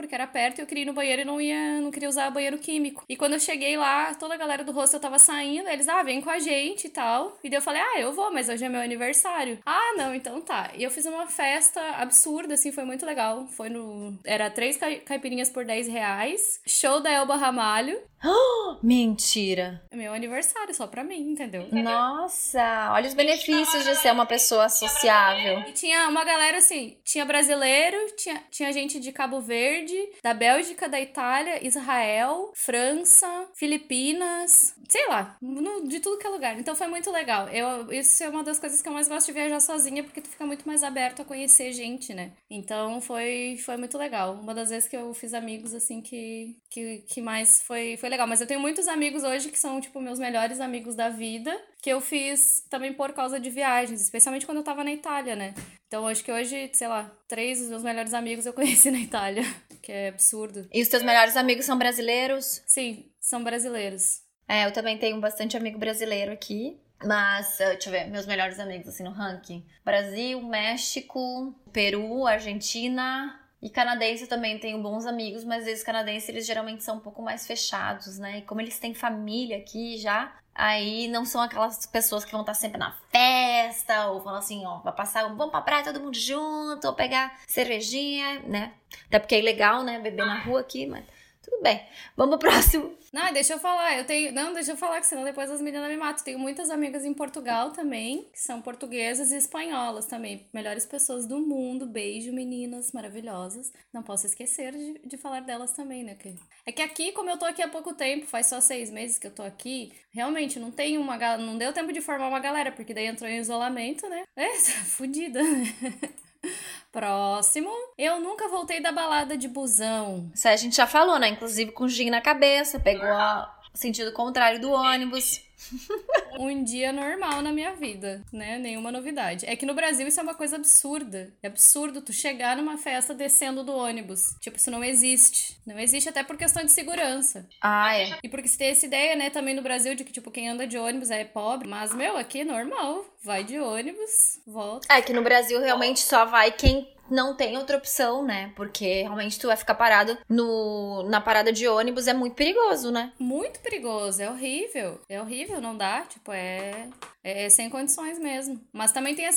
perto e eu queria ir no banheiro e não queria usar banheiro químico. E quando eu cheguei lá, toda a galera do hostel tava saindo, eles, vem com a gente e tal. E daí eu falei, eu vou, mas hoje é meu aniversário. Não, então tá. E eu fiz uma festa absurda, assim, foi muito legal. Era 3 caipirinhas por R$10, show da Elba Ramalho. Mentira! Meu aniversário, só pra mim, entendeu? Nossa, olha os benefícios de ser uma pessoa sociável. E tinha uma galera assim, tinha brasileiro, tinha gente de Cabo Verde, da Bélgica, da Itália, Israel, França, Filipinas, sei lá, de tudo que é lugar. Então foi muito legal. Isso é uma das coisas que eu mais gosto de viajar sozinha, porque tu fica muito mais aberto a conhecer gente, né? Então foi muito legal. Uma das vezes que eu fiz amigos, assim, que mais foi legal. Mas eu tenho muitos amigos hoje que são, tipo, meus melhores amigos da vida, que eu fiz também por causa de viagens, especialmente quando eu tava na Itália, né? Então, acho que hoje, sei lá, 3 dos meus melhores amigos eu conheci na Itália, que é absurdo. E os teus melhores amigos são brasileiros? Sim, são brasileiros. Eu também tenho bastante amigo brasileiro aqui. Mas, deixa eu ver, meus melhores amigos, assim, no ranking. Brasil, México, Peru, Argentina... E canadense eu também tenho bons amigos, mas os canadenses, eles geralmente são um pouco mais fechados, né? E como eles têm família aqui já, aí não são aquelas pessoas que vão estar sempre na festa, ou falam assim, vamos pra praia todo mundo junto, ou pegar cervejinha, né? Até porque é ilegal, né? Beber na rua aqui, mas tudo bem. Vamos pro próximo. Não, deixa eu falar, deixa eu falar, que senão depois as meninas me matam. Tenho muitas amigas em Portugal também, que são portuguesas e espanholas também. Melhores pessoas do mundo, beijo, meninas maravilhosas. Não posso esquecer de falar delas também, né? É que aqui, como eu tô aqui há pouco tempo, faz só 6 meses que eu tô aqui, realmente não deu tempo de formar uma galera, porque daí entrou em isolamento, né? Fudida, né? Próximo. Eu nunca voltei da balada de busão. Isso aí a gente já falou, né? Inclusive com gin na cabeça, pegou o sentido contrário do ônibus. Um dia normal na minha vida, né? Nenhuma novidade. É que no Brasil isso é uma coisa absurda. É absurdo tu chegar numa festa descendo do ônibus. Tipo, isso não existe. Não existe até por questão de segurança. É. E porque se tem essa ideia, né, também no Brasil, de que, tipo, quem anda de ônibus é pobre. Mas, aqui é normal. Vai de ônibus, volta. É que no Brasil realmente só vai quem não tem outra opção, né? Porque realmente tu vai ficar parado na parada de ônibus, é muito perigoso, né? Muito perigoso, é horrível. É horrível, não dá, tipo, é sem condições mesmo. Mas também tem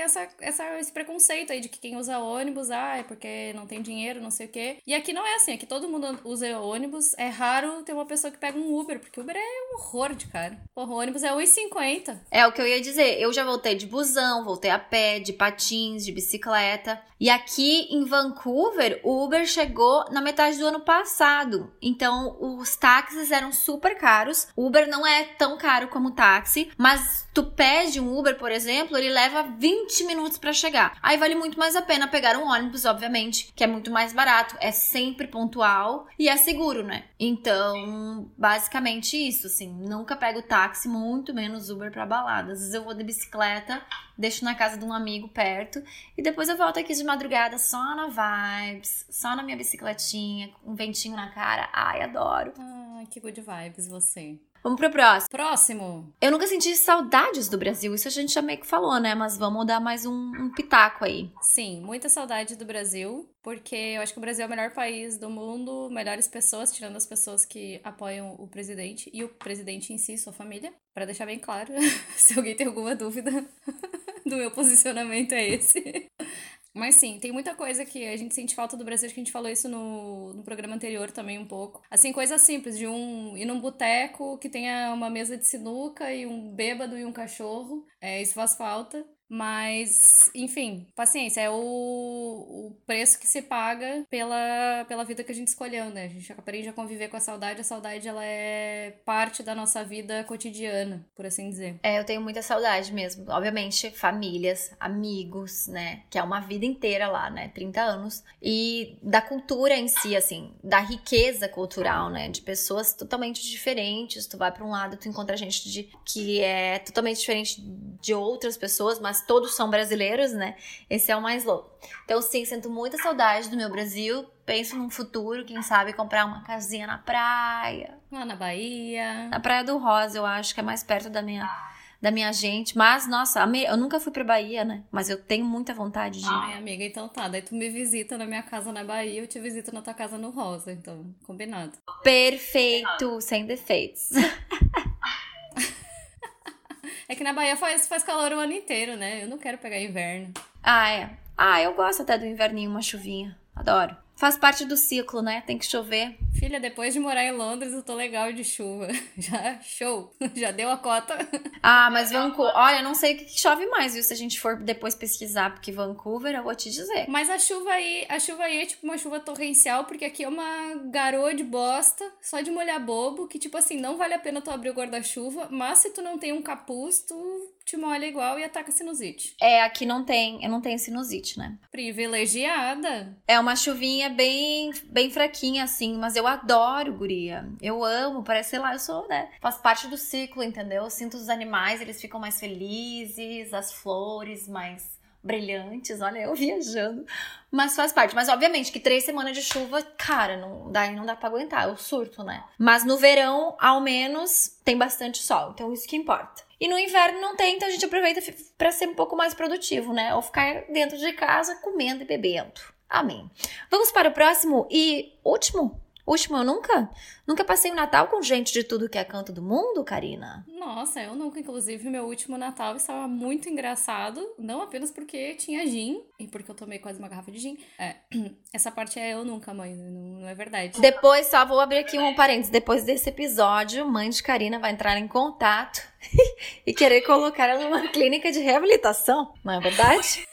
esse preconceito aí de que quem usa ônibus, é porque não tem dinheiro, não sei o quê. E aqui não é assim, aqui todo mundo usa ônibus. É raro ter uma pessoa que pega um Uber, porque Uber é um horror de cara. Porra, o ônibus é R$1,50. É o que eu ia dizer, eu já voltei de busão, voltei a pé, de patins, de bicicleta. E aqui em Vancouver, o Uber chegou na metade do ano passado. Então, os táxis eram super caros. O Uber não é tão caro como o táxi, mas tu pede um Uber, por exemplo, ele leva 20 minutos pra chegar. Aí vale muito mais a pena pegar um ônibus, obviamente, que é muito mais barato, é sempre pontual e é seguro, né? Então, basicamente isso, assim, nunca pego táxi, muito menos Uber pra balada. Às vezes eu vou de bicicleta, deixo na casa de um amigo perto e depois eu volto aqui de madrugada só na vibes, só na minha bicicletinha, com um ventinho na cara. Ai, adoro. Ai, que good vibes você. Vamos pro próximo. Próximo. Eu nunca senti saudades do Brasil, isso a gente já meio que falou, né? Mas vamos dar mais um pitaco aí. Sim, muita saudade do Brasil, porque eu acho que o Brasil é o melhor país do mundo, melhores pessoas, tirando as pessoas que apoiam o presidente e o presidente em si, sua família, pra deixar bem claro, se alguém tem alguma dúvida do meu posicionamento é esse. Mas sim, tem muita coisa que a gente sente falta do Brasil, acho que a gente falou isso no programa anterior também um pouco. Assim, coisas simples, de ir num boteco que tenha uma mesa de sinuca e um bêbado e um cachorro, isso faz falta. Mas, enfim, paciência, é o preço que se paga pela vida que a gente escolheu, né? A gente aprende a conviver com a saudade ela é parte da nossa vida cotidiana, por assim dizer. Eu tenho muita saudade mesmo. Obviamente, famílias, amigos, né? Que é uma vida inteira lá, né? 30 anos. E da cultura em si, assim, da riqueza cultural, né? De pessoas totalmente diferentes. Tu vai pra um lado, tu encontra gente que é totalmente diferente de outras pessoas, mas todos são brasileiros, né? Esse é o mais louco. Então, sim, sinto muita saudade do meu Brasil. Penso num futuro, quem sabe, comprar uma casinha na praia. Lá na Bahia. Na Praia do Rosa, eu acho que é mais perto da minha da minha gente. Mas, nossa, eu nunca fui pra Bahia, né? Mas eu tenho muita vontade de ir. Ai, amiga, então tá. Daí tu me visita na minha casa na Bahia, eu te visito na tua casa no Rosa. Então, combinado. Perfeito, sem defeitos. É que na Bahia faz calor o ano inteiro, né? Eu não quero pegar inverno. Eu gosto até do inverninho, uma chuvinha. Adoro. Faz parte do ciclo, né? Tem que chover. Filha, depois de morar em Londres, eu tô legal de chuva. Já, show. Já deu a cota. Mas Vancouver... Olha, não sei o que chove mais, viu? Se a gente for depois pesquisar, porque Vancouver, eu vou te dizer. Mas a chuva aí é tipo uma chuva torrencial, porque aqui é uma garoa de bosta, só de molhar bobo, que tipo assim, não vale a pena tu abrir o guarda-chuva, mas se tu não tem um capuz, tu te molha igual e ataca sinusite. Aqui não tem, eu não tenho sinusite, né? Privilegiada. É uma chuvinha bem, bem fraquinha, assim, mas eu adoro, guria. Eu amo, parece, sei lá, eu sou, né? Faz parte do ciclo, entendeu? Eu sinto os animais, eles ficam mais felizes, as flores mais brilhantes, olha, eu viajando. Mas faz parte. Mas, obviamente, que 3 semanas de chuva, cara, não dá pra aguentar, eu surto, né? Mas no verão, ao menos, tem bastante sol, então isso que importa. E no inverno não tem, então a gente aproveita pra ser um pouco mais produtivo, né? Ou ficar dentro de casa comendo e bebendo. Amém. Vamos para o próximo e último. Último, eu nunca passei o Natal com gente de tudo que é canto do mundo, Karina. Nossa, eu nunca. Inclusive, meu último Natal estava muito engraçado. Não apenas porque tinha gin, e porque eu tomei quase uma garrafa de gin. Essa parte é eu nunca, mãe. Não é verdade. Depois, só vou abrir aqui um parênteses. Depois desse episódio, mãe de Karina vai entrar em contato e querer colocar ela numa clínica de reabilitação. Não é verdade?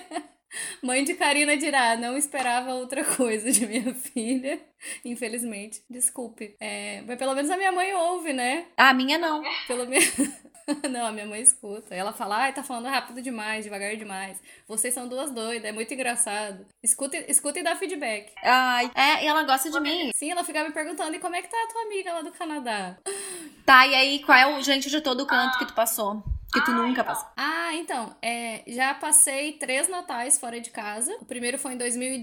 Mãe de Karina dirá, não esperava outra coisa de minha filha, infelizmente. Desculpe. Mas pelo menos a minha mãe ouve, né? A minha não. Pelo menos... Não, a minha mãe escuta. Ela fala, tá falando rápido demais, devagar demais. Vocês são duas doidas, é muito engraçado. Escuta e dá feedback. E ela gosta de mim. Sim, ela fica me perguntando, e como é que tá a tua amiga lá do Canadá? Tá, e aí, qual é o gente de todo canto que tu passou? Que tu nunca passou? Então, já passei 3 natais fora de casa. O primeiro foi em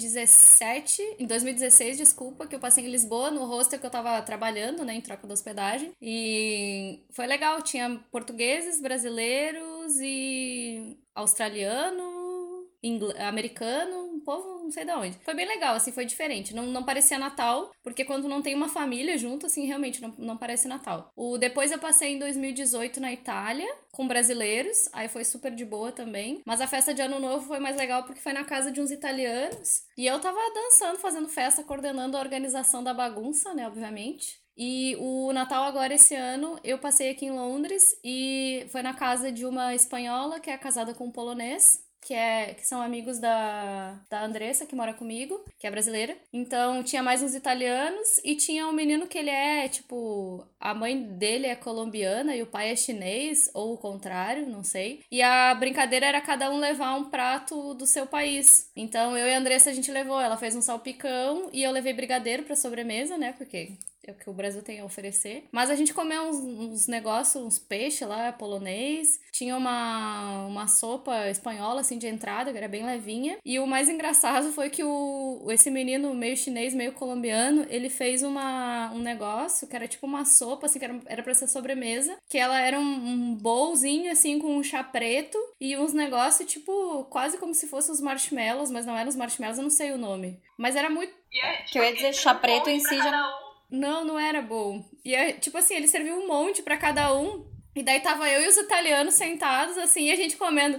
2016, desculpa, que eu passei em Lisboa, no hostel que eu tava trabalhando, né, em troca da hospedagem. E foi legal, tinha portugueses, brasileiros e australiano, americano, um povo não sei de onde. Foi bem legal, assim, foi diferente. Não parecia Natal, porque quando não tem uma família junto, assim, realmente não parece Natal. Depois eu passei em 2018 na Itália, com brasileiros, aí foi super de boa também. Mas a festa de Ano Novo foi mais legal porque foi na casa de uns italianos. E eu tava dançando, fazendo festa, coordenando a organização da bagunça, né, obviamente. E o Natal agora, esse ano, eu passei aqui em Londres e foi na casa de uma espanhola que é casada com um polonês. Que são amigos da Andressa, que mora comigo, que é brasileira. Então, tinha mais uns italianos e tinha um menino que ele a mãe dele é colombiana e o pai é chinês, ou o contrário, não sei. E a brincadeira era cada um levar um prato do seu país. Então, eu e a Andressa, a gente levou, ela fez um salpicão e eu levei brigadeiro pra sobremesa, né, porque é o que o Brasil tem a oferecer. Mas a gente comeu uns negócios, uns peixes lá, polonês. Tinha uma sopa espanhola, assim, de entrada, que era bem levinha. E o mais engraçado foi que esse menino, meio chinês, meio colombiano, ele fez um negócio que era tipo uma sopa, assim, que era pra ser sobremesa. Que ela era um bowlzinho, assim, com um chá preto. E uns negócios, tipo, quase como se fossem os marshmallows, mas não eram os marshmallows, eu não sei o nome. Mas era muito... Que eu ia dizer chá preto em si já... Não era bom. E tipo assim, ele serviu um monte pra cada um. E daí tava eu e os italianos sentados, assim, e a gente comendo.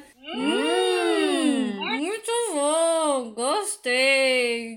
Muito bom, gostei.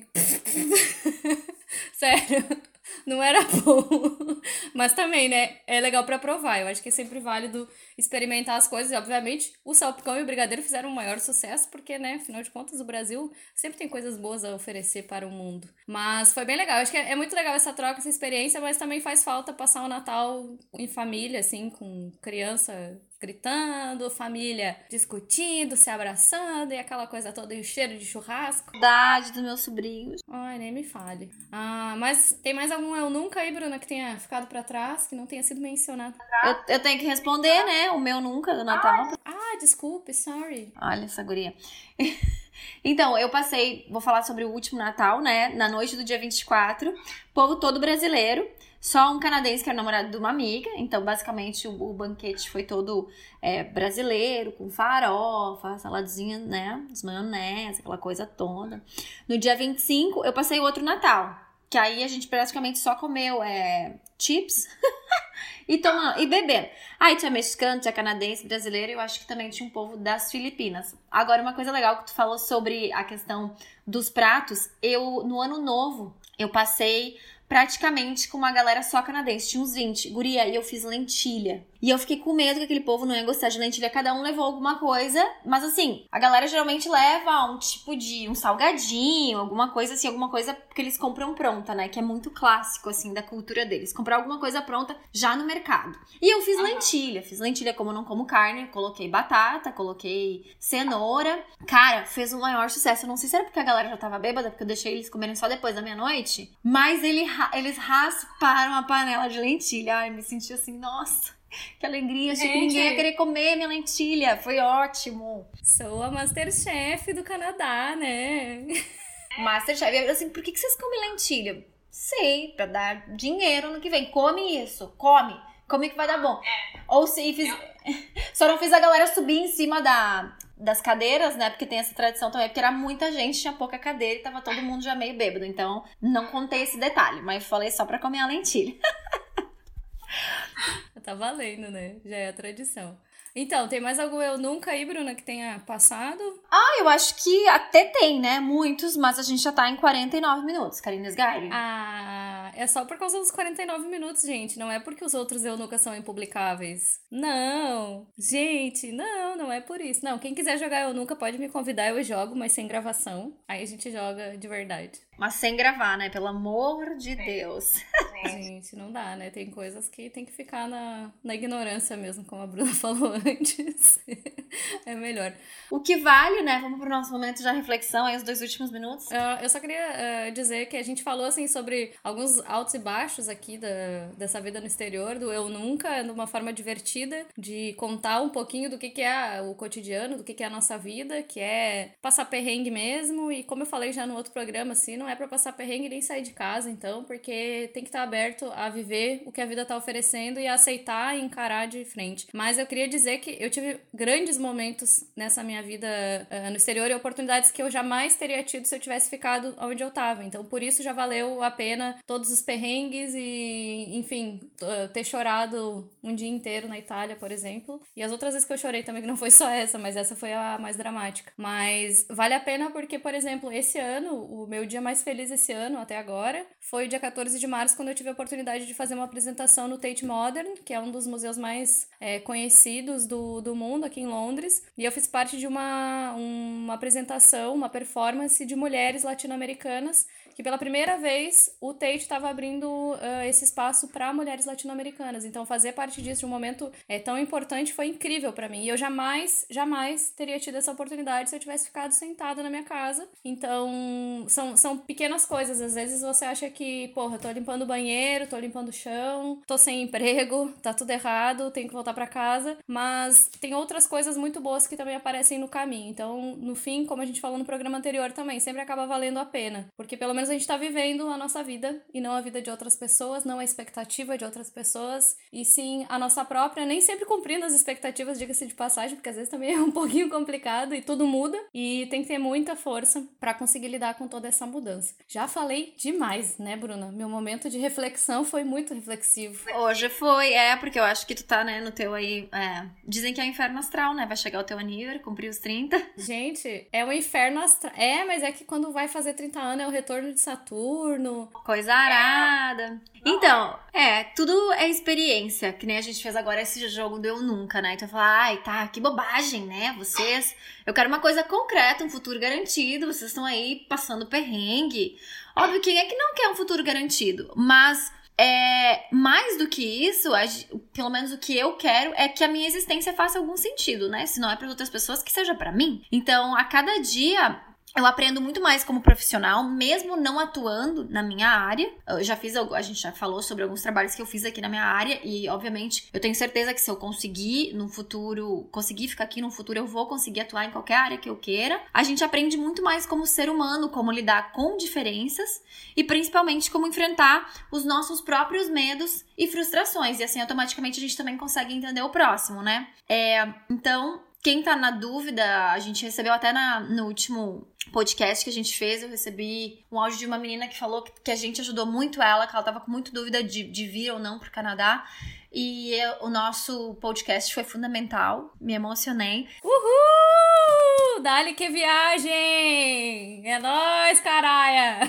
Sério, não era bom. Mas também, né, é legal pra provar. Eu acho que é sempre válido experimentar as coisas. E, obviamente, o salpicão e o brigadeiro fizeram um maior sucesso, porque, né, afinal de contas, o Brasil sempre tem coisas boas a oferecer para o mundo. Mas foi bem legal. Eu acho que é muito legal essa troca, essa experiência, mas também faz falta passar o Natal em família, assim, com criança gritando, família discutindo, se abraçando e aquela coisa toda, e o cheiro de churrasco. Saudade dos meus sobrinhos. Ai, nem me fale. Mas tem mais algum eu nunca aí, Bruna, que tenha ficado pra trás, que não tenha sido mencionado? Eu tenho que responder, né? O meu nunca do Natal. Desculpe, sorry. Olha essa guria. Então, eu passei, vou falar sobre o último Natal, né? Na noite do dia 24, povo todo brasileiro, só um canadense que era namorado de uma amiga. Então, basicamente, o banquete foi todo brasileiro, com farofa, saladinha, né? As maionese, aquela coisa toda. No dia 25, eu passei outro Natal, que aí a gente praticamente só comeu chips e bebendo. Aí tinha mexicano, tinha canadense, brasileiro, e eu acho que também tinha um povo das Filipinas. Agora, uma coisa legal que tu falou sobre a questão dos pratos, no ano novo, eu passei praticamente com uma galera só canadense, tinha uns 20. Guria, e eu fiz lentilha. E eu fiquei com medo que aquele povo não ia gostar de lentilha, cada um levou alguma coisa, mas assim, a galera geralmente leva um tipo de um salgadinho, alguma coisa assim, alguma coisa que eles compram pronta, né, que é muito clássico, assim, da cultura deles, comprar alguma coisa pronta já no mercado. E eu fiz lentilha como eu não como carne, coloquei batata, coloquei cenoura, cara, fez o maior sucesso. Eu não sei se era porque a galera já tava bêbada, porque eu deixei eles comerem só depois da meia-noite, mas eles rasparam a panela de lentilha. Ai, me senti assim, nossa, que alegria, achei que ninguém ia querer comer minha lentilha, foi ótimo. Sou a Masterchef do Canadá, né? Masterchef, assim, por que vocês comem lentilha? Sei, pra dar dinheiro no que vem, come isso, come que vai dar bom. Ou se só não fiz a galera subir em cima das cadeiras, né, porque tem essa tradição também, porque era muita gente, tinha pouca cadeira e tava todo mundo já meio bêbado, então não contei esse detalhe, mas falei só pra comer a lentilha. Tá valendo, né? Já é a tradição. Então, tem mais algum eu nunca aí, Bruna, que tenha passado? Eu acho que até tem, né? Muitos, mas a gente já tá em 49 minutos, Karina Sgari. É só por causa dos 49 minutos, gente. Não é porque os outros eu nunca são impublicáveis. Não, gente, não é por isso. Não, quem quiser jogar eu nunca pode me convidar, eu jogo, mas sem gravação. Aí a gente joga de verdade. Mas sem gravar, né? Pelo amor de Deus. Gente, não dá, né? Tem coisas que tem que ficar na ignorância mesmo, como a Bruna falou antes. É melhor. O que vale, né? Vamos pro nosso momento de reflexão aí, os 2 últimos minutos. Eu só queria dizer que a gente falou, assim, sobre alguns altos e baixos aqui dessa vida no exterior, do eu nunca, de uma forma divertida, de contar um pouquinho do que é o cotidiano, do que é a nossa vida, que é passar perrengue mesmo, e como eu falei já no outro programa, assim, não é pra passar perrengue nem sair de casa, então, porque tem que estar aberto a viver o que a vida tá oferecendo e a aceitar e encarar de frente. Mas eu queria dizer que eu tive grandes momentos nessa minha vida no exterior e oportunidades que eu jamais teria tido se eu tivesse ficado onde eu tava. Então, por isso já valeu a pena todos os perrengues e, enfim, ter chorado um dia inteiro na Itália, por exemplo. E as outras vezes que eu chorei também, que não foi só essa, mas essa foi a mais dramática. Mas vale a pena porque, por exemplo, esse ano, o meu dia mais feliz esse ano, até agora, foi dia 14 de março, quando eu tive a oportunidade de fazer uma apresentação no Tate Modern, que é um dos museus mais conhecidos do mundo, aqui em Londres. E eu fiz parte de uma apresentação, uma performance de mulheres latino-americanas, que pela primeira vez o Tate estava abrindo esse espaço para mulheres latino-americanas. Então, fazer parte disso, de um momento tão importante, foi incrível para mim. E eu jamais teria tido essa oportunidade se eu tivesse ficado sentada na minha casa. Então, são pequenas coisas. Às vezes você acha que, porra, tô limpando o banheiro, tô limpando o chão, tô sem emprego, tá tudo errado, tenho que voltar para casa. Mas tem outras coisas muito boas que também aparecem no caminho. Então, no fim, como a gente falou no programa anterior também, sempre acaba valendo a pena. Porque pelo menos a gente tá vivendo a nossa vida e não a vida de outras pessoas, não a expectativa de outras pessoas, e sim a nossa própria, nem sempre cumprindo as expectativas, diga-se de passagem, porque às vezes também é um pouquinho complicado e tudo muda, e tem que ter muita força pra conseguir lidar com toda essa mudança. Já falei demais, né, Bruna? Meu momento de reflexão foi muito reflexivo. Hoje foi, porque eu acho que tu tá, né, no teu aí, dizem que é o inferno astral, né, vai chegar o teu aniversário, cumprir os 30. Gente, é o inferno astral, mas é que quando vai fazer 30 anos é o retorno de Saturno. Coisa arada. Então, tudo é experiência, que nem a gente fez agora esse jogo do Eu Nunca, né, então eu falo, ai, tá, que bobagem, né, vocês, eu quero uma coisa concreta, um futuro garantido, vocês estão aí passando perrengue. Óbvio, quem é que não quer um futuro garantido? Mas mais do que isso, pelo menos o que eu quero é que a minha existência faça algum sentido, né? Se não é para outras pessoas, que seja para mim. Então, a cada dia Eu aprendo muito mais como profissional, mesmo não atuando na minha área. A gente já falou sobre alguns trabalhos que eu fiz aqui na minha área e, obviamente, eu tenho certeza que se eu conseguir ficar aqui no futuro, eu vou conseguir atuar em qualquer área que eu queira. A gente aprende muito mais como ser humano, como lidar com diferenças e, principalmente, como enfrentar os nossos próprios medos e frustrações. E, assim, automaticamente, a gente também consegue entender o próximo, né? Então, quem tá na dúvida, a gente recebeu até no último podcast que a gente fez, eu recebi um áudio de uma menina que falou que a gente ajudou muito ela, que ela tava com muita dúvida de vir ou não pro Canadá. E o nosso podcast foi fundamental, me emocionei. Uhul! Dali que viagem! É nóis, caralho!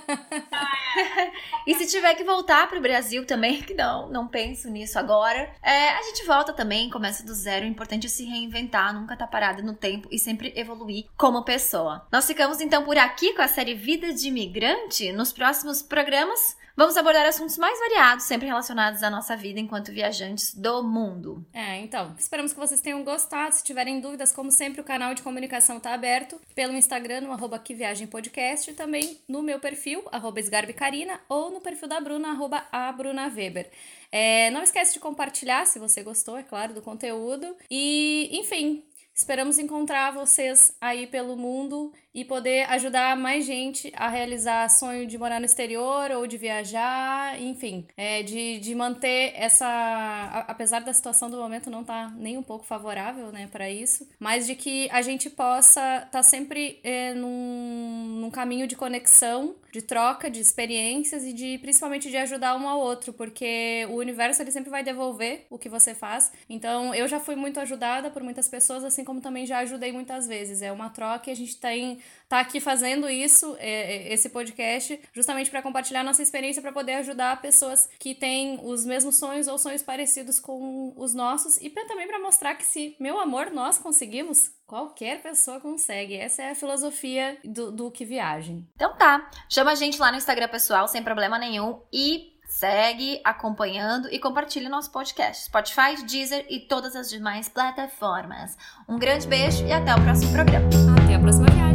E se tiver que voltar pro Brasil também, que não penso nisso agora, a gente volta também, começa do zero. O importante é se reinventar, nunca tá parada no tempo e sempre evoluir como pessoa. Nós ficamos então por aqui com a série Vida de Imigrante. Nos próximos programas, vamos abordar assuntos mais variados, sempre relacionados à nossa vida enquanto viajantes do mundo. Então, esperamos que vocês tenham gostado. Se tiverem dúvidas, como sempre, o canal de comunicação tá aberto pelo Instagram, no @QueViagemPodcast, e também no meu perfil, @SgarbiCarina, ou no perfil da Bruna, @ABrunaWeber. Não esquece de compartilhar, se você gostou, é claro, do conteúdo. E, enfim, esperamos encontrar vocês aí pelo mundo e poder ajudar mais gente a realizar sonho de morar no exterior ou de viajar, enfim, de manter apesar da situação do momento não tá nem um pouco favorável, né, para isso, mas de que a gente possa estar sempre num caminho de conexão, de troca, de experiências e principalmente de ajudar um ao outro, porque o universo ele sempre vai devolver o que você faz. Então, eu já fui muito ajudada por muitas pessoas, assim como também já ajudei muitas vezes. É uma troca e a gente tá aqui fazendo isso, esse podcast, justamente para compartilhar nossa experiência, para poder ajudar pessoas que têm os mesmos sonhos ou sonhos parecidos com os nossos e também para mostrar que se, meu amor, nós conseguimos, qualquer pessoa consegue. Essa é a filosofia do Que Viagem. Então tá, chama a gente lá no Instagram pessoal, sem problema nenhum, e segue acompanhando e compartilhe nosso podcast. Spotify, Deezer e todas as demais plataformas. Um grande beijo e até o próximo programa. Até a próxima viagem.